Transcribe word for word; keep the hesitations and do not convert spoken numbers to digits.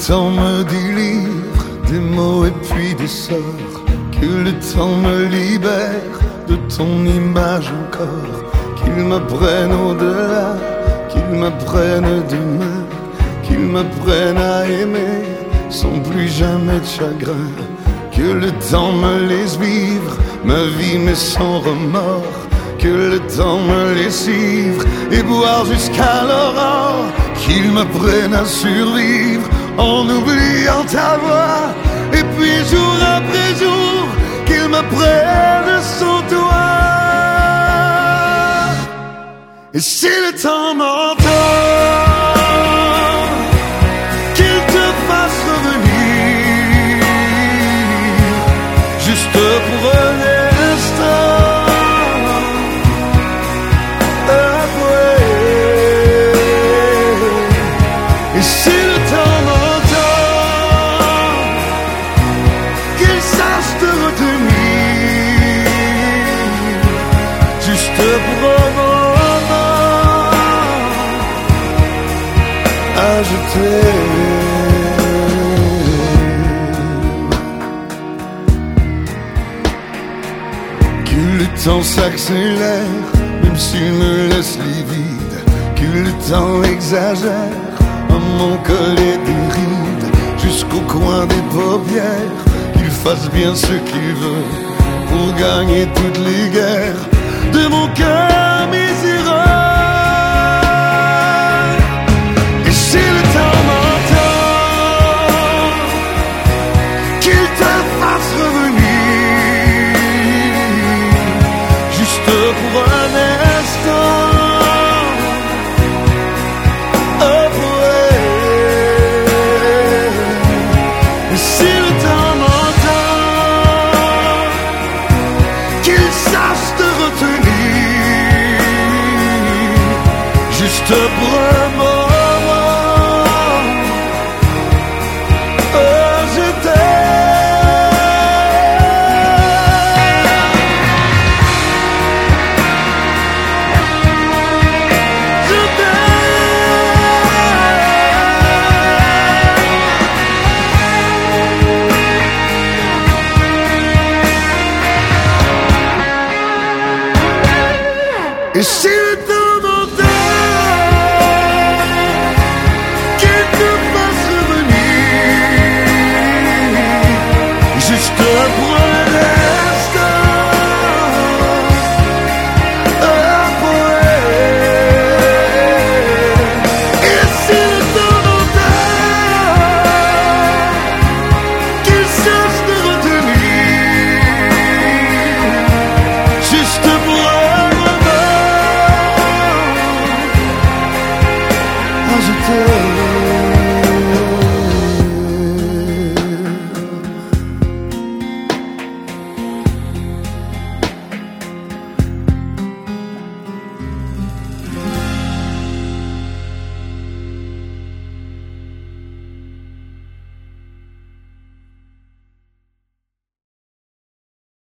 temps me délivre des mots et puis des sorts, que le temps me libère de ton image encore, qu'il me prenne au-delà, qu'il me prenne demain, qu'il me prenne à aimer sans plus jamais de chagrin, que le temps me laisse vivre ma vie mais sans remords, que le temps me laisse ivre et boire jusqu'à l'aurore, qu'il me prenne à survivre en oubliant ta voix, et puis jour après jour qu'il me prenne sans toi. Et si le temps m'entend, qu'il te fasse revenir juste pour un instant. Et si le temps m'entend, qu'il sache te retenir juste pour un moment. Ah, je t'aime. Que le temps s'accélère, même s'il me laisse livide, que le temps exagère mon collet des rides jusqu'au coin des paupières, qu'il fasse bien ce qu'il veut pour gagner toutes les guerres de mon cœur misérable. Et si le temps m'entend, qu'il te fasse revenir juste pour un instant. Juste pour un moment, oh, je t'aime, je t'aime. Et si le